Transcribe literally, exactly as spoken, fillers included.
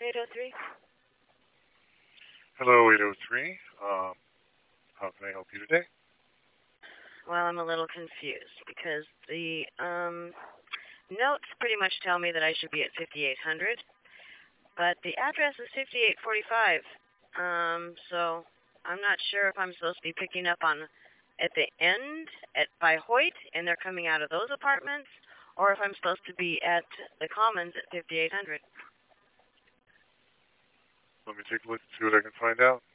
eight oh three. Hello, eight oh three. Um, how can I help you today? Well, I'm a little confused because the um, notes pretty much tell me that I should be at fifty-eight hundred, but the address is fifty-eight forty-five. Um, so I'm not sure if I'm supposed to be picking up on at the end at by Hoyt and they're coming out of those apartments, or if I'm supposed to be at the Commons at fifty-eight hundred. Let me take a look and see what I can find out.